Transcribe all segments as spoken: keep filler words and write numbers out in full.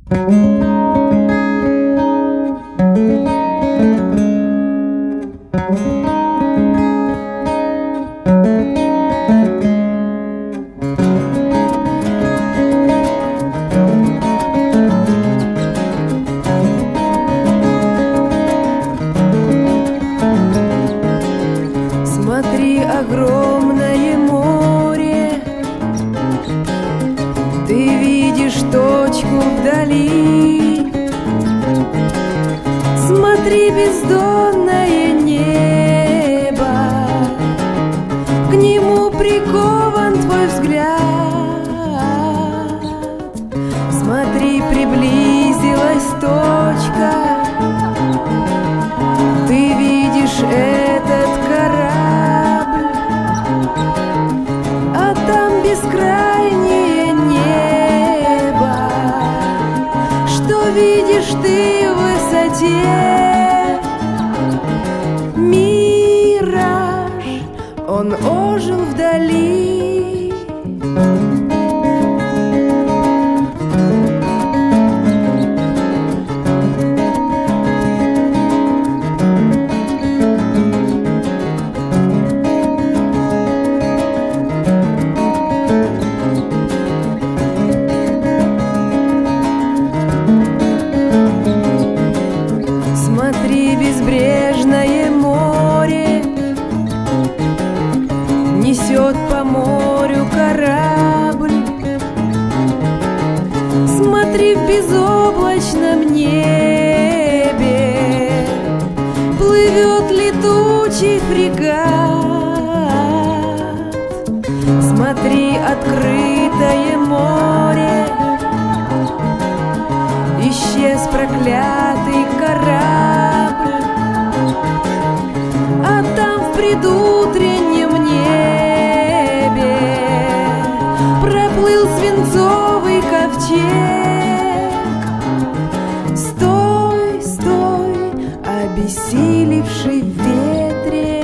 Смотри, огромное море, ты видишь точку вдали. Смотри, бездонное небо, к нему прикован твой взгляд. Смотри, приблизилась точка, ты видишь этот корабль, а там бескрайнее небо. Что видишь ты в высоте? Мираж, он ожил вдали. Смотри, безбрежное море несет по морю корабль. Смотри, в безоблачном небе плывет летучий фрегат. Смотри, открытое море, исчез проклятый корабль, а там в предутреннем небе проплыл свинцовый ковчег. Стой, стой, обессилевший в ветре.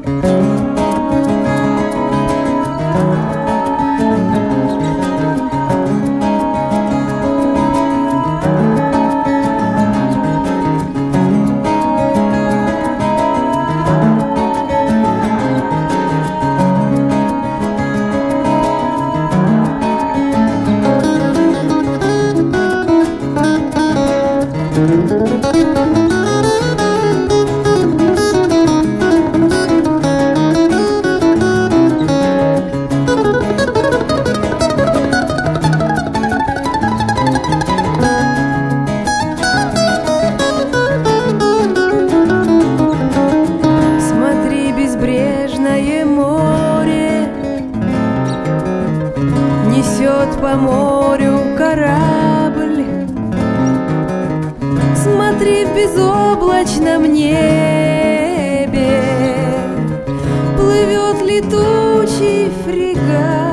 Смотри, безбрежное море несет по морю корабль. Смотри, в безоблачном небе плывет летучий фрегат.